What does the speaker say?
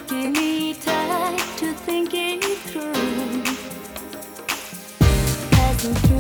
Give me time to think it through. Passing through